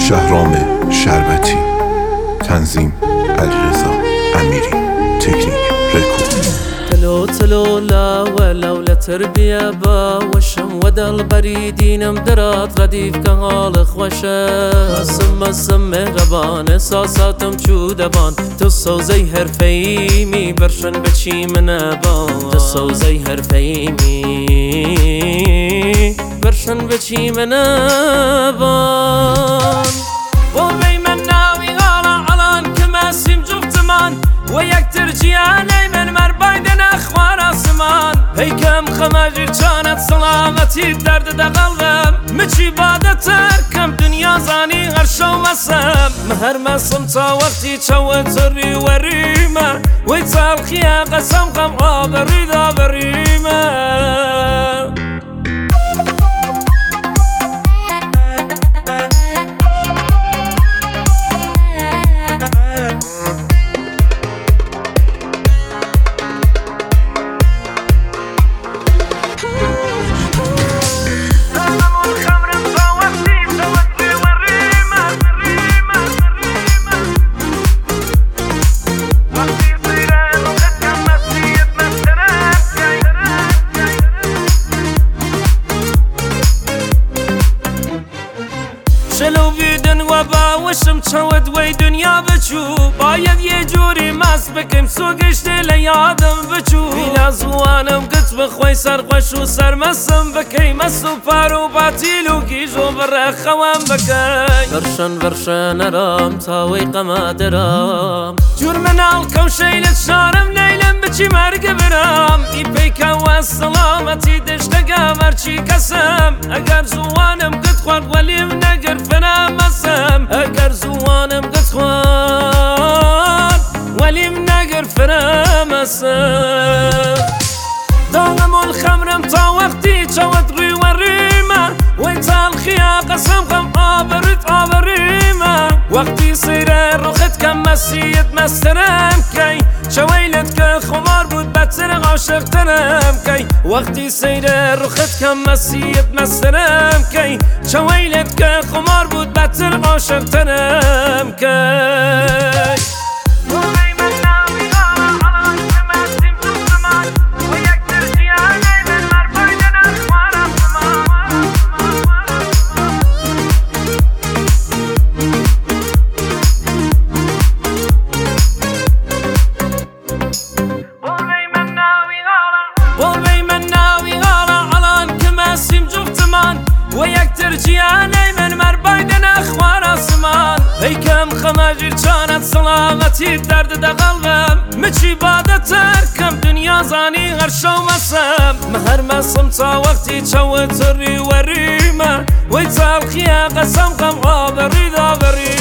شهرام شربتی، تنظیم علیرضا امیری، تکنیک رکورد. تلو لا ولولا تربية با وشم ودل بريدينم درات رديف كهال خوشه سم غبان احساساتم چودبان تصو زي هرفيمي برشن بچي منبان تصو زي هرفيمي برشن بچي منبان قومي من ناوي غالا علان كماسيم جفتمان ويكتر جياني من مربايدن اخوان اسمان هيكم خماجر كانت سلامتي بدرد دا قلبم مچي بادتر كم دنيا زاني غرشو مسم مهر مسم تا وقتي چوتري وريمه ويتال خيا قسم قم عابري دا بريمه شلو بيدن وباوشم تشود وي دنيا بچو باید یه جوری مست بکم سوگشت لیادم بچو بینا زوانم قط بخوی سرخوش و سرمسم بکی مسو پارو باتیلو گیجو برخوام بکی ورشن ارام تاوی قمادرام جور من الکو شیلت شارم لیلم بچی مرگ برام ای پیکا و سلامتی دشتگا مرچی کسم اگر زوانم قط خورد ولیم نگر فرامسم اگر زوانم قد خوان ولیم نگر فرامسم داغم الخمرم تا وقتی چود روی وریمه ویتال خیا قسم قم آبریمه وقتی سیره روخت کم مسیت مسترم کی چویلت که خمار بود بدتر عاشق ترم کی وقتی سیره روخت کم مسیت مسترم کی چویلت که خمار بود بدتر عاشق ترم کی ويكتر جياني من مربايدن اخوان اسمان هيكم خماجر كانت سلامتي بدرد دا قلبم مچي بادتر كم دنيا زاني غرشو مسم مهر مسم تا وقتي چوتري وريمه ويتال خيا قسم قم عابري دا بريمه